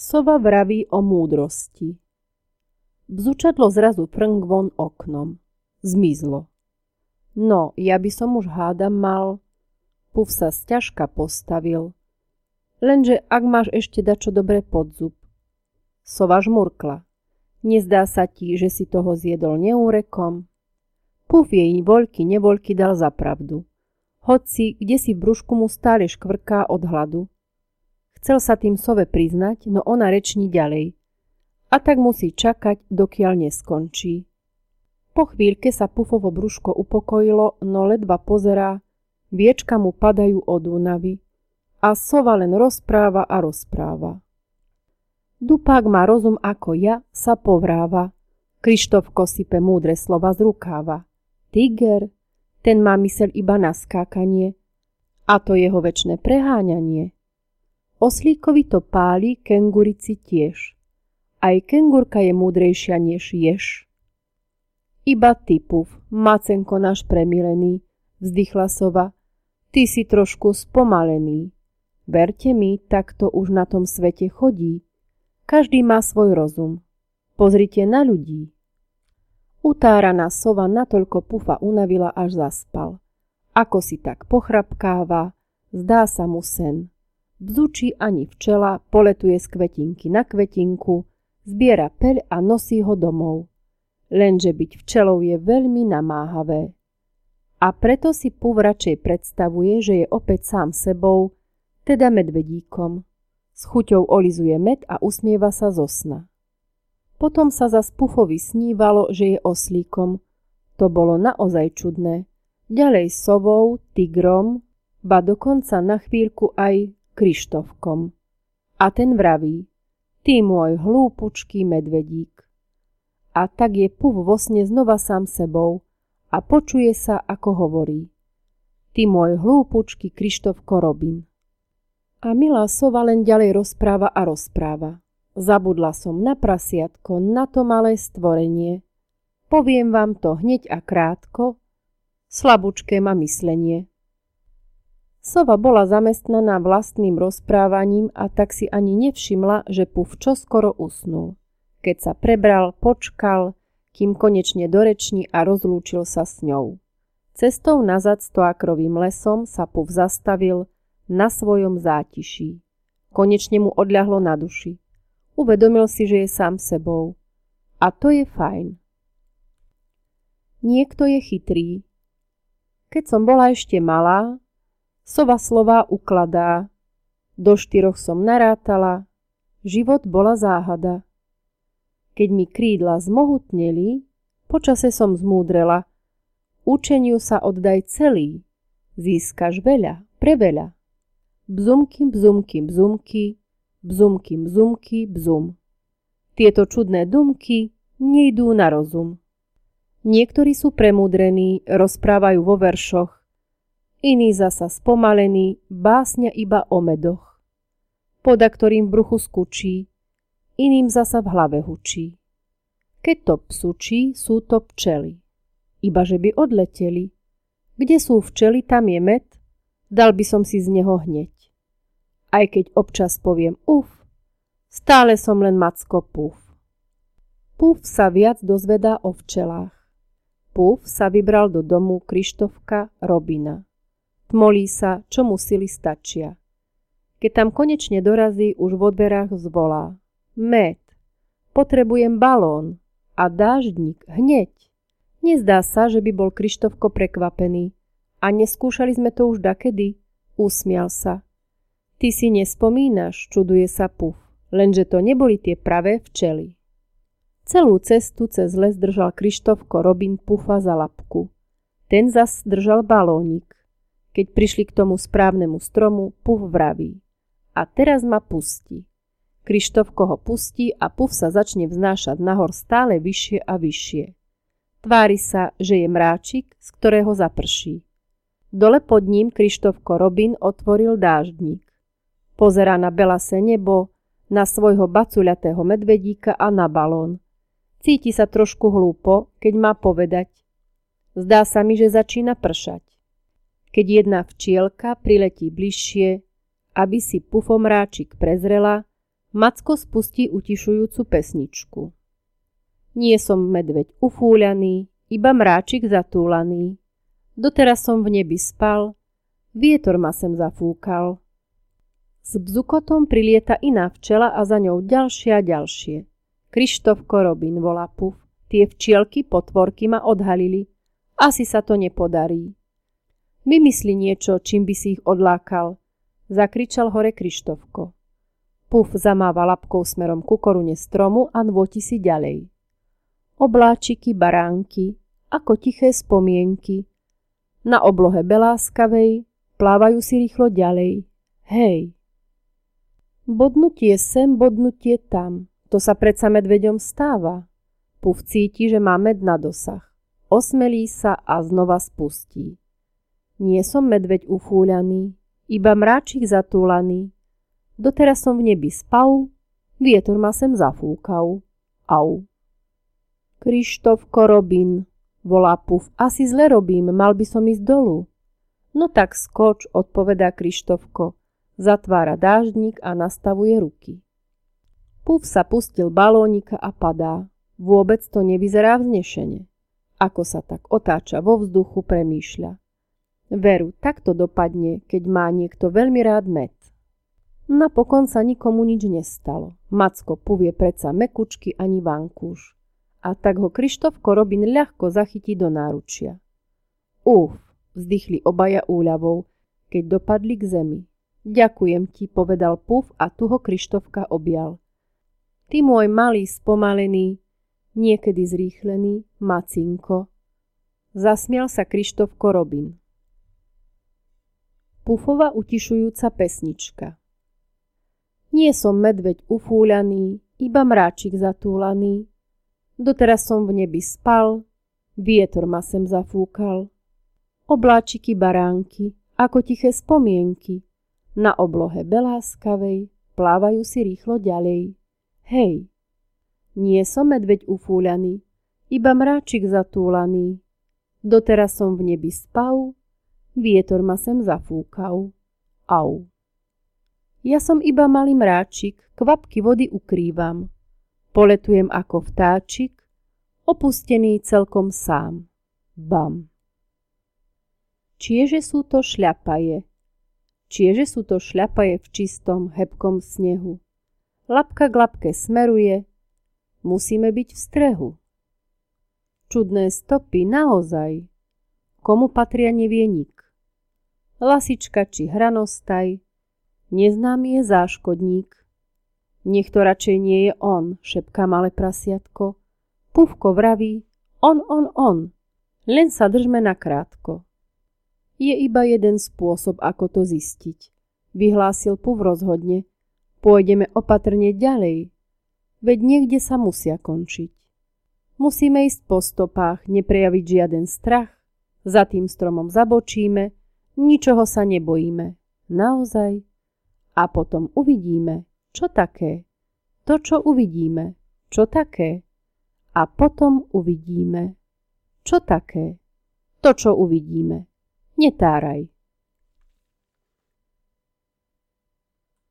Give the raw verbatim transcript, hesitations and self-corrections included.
Sova vraví o múdrosti. Bzučadlo zrazu frnk von oknom. Zmizlo. No, ja by som už hádam mal. Puf sa sťažka postavil. Lenže ak máš ešte dačo dobre pod zub. Sova žmurkla. Nezdá sa ti, že si toho zjedol neúrekom? Puf jej voľky nevoľky dal za pravdu. Hoci, kde si v brúšku mu stále škvrká od hladu. Chcel sa tým sove priznať, no ona reční ďalej. A tak musí čakať, dokiaľ neskončí. Po chvíľke sa Pufovo brúško upokojilo, no ledva pozerá, viečka mu padajú od únavy a sova len rozpráva a rozpráva. Dupák má rozum ako ja, sa povráva. Krištofko sype múdre slova z rukáva. Tiger, ten má myseľ iba na skákanie a to jeho večné preháňanie. Oslíkovi to páli, kengurici tiež. Aj kengurka je múdrejšia než ješ. Iba ty, Puf, macenko náš premilený, vzdychla sova, ty si trošku spomalený. Verte mi, tak to už na tom svete chodí. Každý má svoj rozum. Pozrite na ľudí. Utáraná sova natoľko Pufa unavila, až zaspal. Ako si tak pochrapkáva, zdá sa mu sen. Bzučí ani včela, poletuje z kvetinky na kvetinku, zbiera peľ a nosí ho domov. Lenže byť včelou je veľmi namáhavé. A preto si Puf radšej predstavuje, že je opäť sám sebou, teda medvedíkom. S chuťou olizuje med a usmieva sa zo sna. Potom sa zas Pufovi snívalo, že je oslíkom. To bolo naozaj čudné. Ďalej sovou, tigrom, ba dokonca na chvíľku aj Krištofkom. A ten vraví, ty môj hlúpučký medvedík. A tak je Puf vo sne znova sám sebou a počuje sa, ako hovorí. Ty môj hlúpučký Krištofko Robin. A milá sova len ďalej rozpráva a rozpráva. Zabudla som na prasiatko, na to malé stvorenie. Poviem vám to hneď a krátko, slabúčké má myslenie. Sova bola zamestnaná vlastným rozprávaním a tak si ani nevšimla, že Puf čoskoro usnul. Keď sa prebral, počkal, kým konečne doreční a rozlúčil sa s ňou. Cestou nazad stoakrovým lesom sa Puf zastavil na svojom zátiší. Konečne mu odľahlo na duši. Uvedomil si, že je sám sebou. A to je fajn. Niekto je chytrý. Keď som bola ešte malá, sova slová ukladá. Do štyroch som narátala. Život bola záhada. Keď mi krídla zmohutneli, počase som zmúdrela. Učeniu sa oddaj celý. Získaš veľa, preveľa. Bzumky, bzumky, bzumky, bzumky, bzumky, bzum. Tieto čudné dumky nejdú na rozum. Niektorí sú premúdrení, rozprávajú vo veršoch, iní zasa spomalení, básňa iba o medoch. Poda, ktorým v bruchu skučí, iným zasa v hlave hučí. Keď to psučí, sú to pčely. Iba že by odleteli. Kde sú včely, tam je med, dal by som si z neho hneď. Aj keď občas poviem uf, stále som len macko Puf. Puf sa viac dozvedá o včelách. Puf sa vybral do domu Krištofka Robina. Tmolí sa, čo mu sily stačia. Keď tam konečne dorazí, už v dverách zvolá. Med, potrebujem balón a dáždnik hneď. Nezdá sa, že by bol Krištofko prekvapený. A neskúšali sme to už dakedy? Usmial sa. Ty si nespomínaš, čuduje sa Puf, lenže to neboli tie pravé včely. Celú cestu cez les držal Krištofko Robin Pufa za labku. Ten zas držal balónik. Keď prišli k tomu správnemu stromu, Puf vraví. A teraz ma pustí. Krištofko ho pustí a Puf sa začne vznášať nahor stále vyššie a vyššie. Tvári sa, že je mráčik, z ktorého zaprší. Dole pod ním Krištofko Robin otvoril dáždnik. Pozerá na belasé nebo, na svojho bacuľatého medvedíka a na balón. Cíti sa trošku hlúpo, keď má povedať. Zdá sa mi, že začína pršať. Keď jedna včielka priletí bližšie, aby si Pufomráčik prezrela, Macko spustí utišujúcu pesničku. Nie som medveď ufúľaný, iba mráčik zatúlaný. Doteraz som v nebi spal, vietor ma sem zafúkal. S bzukotom prilieta iná včela a za ňou ďalšia a ďalšie. Krištofko Robin, volá Puf. Tie včielky potvorky ma odhalili. Asi sa to nepodarí. Vymysli niečo, čím by si ich odlákal, zakričal hore Krištofko. Puf zamáva labkou smerom ku korune stromu a nôti si ďalej. Obláčiky, baránky, ako tiché spomienky. Na oblohe beláskavej plávajú si rýchlo ďalej. Hej. Bodnutie sem, bodnutie tam. To sa predsa medveďom stáva. Puf cíti, že má med na dosah. Osmelí sa a znova spustí. Nie som medveď ufúľaný, iba mráčik zatúlaný. Doteraz som v nebi spal, vietor ma sem zafúkal. Au. Krištofko Robin, volá Puf, asi zle robím, mal by som ísť dolu. No tak skoč, odpovedá Krištofko, zatvára dáždnik a nastavuje ruky. Puf sa pustil balónika a padá. Vôbec to nevyzerá vznešene. Ako sa tak otáča vo vzduchu, premýšľa. Veru, tak to dopadne, keď má niekto veľmi rád med. Napokon sa nikomu nič nestalo. Macko Puf je predsa mekučky ani vankúš. A tak ho Krištofko Robin ľahko zachytí do náručia. Uf, vzdychli obaja úľavou, keď dopadli k zemi. Ďakujem ti, povedal Puf a tu ho Krištofka objal. Ty môj malý, spomalený, niekedy zrýchlený, macinko. Zasmial sa Krištofko Robin. Pufova utišujúca pesnička. Nie som medveď ufúľaný, iba mráčik zatúlaný. Doteraz som v nebi spal, vietor ma sem zafúkal. Obláčiky, baránky, ako tiché spomienky. Na oblohe beláskavej plávajú si rýchlo ďalej. Hej, nie som medveď ufúľaný, iba mráčik zatúlaný. Doteraz som v nebi spal, vietor ma sem zafúkal. Au. Ja som iba malý mráčik, kvapky vody ukrývam. Poletujem ako vtáčik, opustený celkom sám. Bam. Čieže sú to šľapaje? Čieže sú to šľapaje v čistom, hebkom snehu? Labka k labke smeruje, musíme byť v strehu. Čudné stopy naozaj, komu patria nevie nik. Lasička či hranostaj, neznámy je záškodník. Nech to radšej nie je on, šepká malé prasiatko. Pufko vraví, on, on, on, len sa držme nakrátko. Je iba jeden spôsob, ako to zistiť, vyhlásil Puf rozhodne. Pôjdeme opatrne ďalej, veď niekde sa musia končiť. Musíme ísť po stopách, neprejaviť žiaden strach, za tým stromom zabočíme, ničoho sa nebojíme, naozaj. A potom uvidíme, čo také, to, čo uvidíme, čo také. A potom uvidíme, čo také, to, čo uvidíme. Netáraj.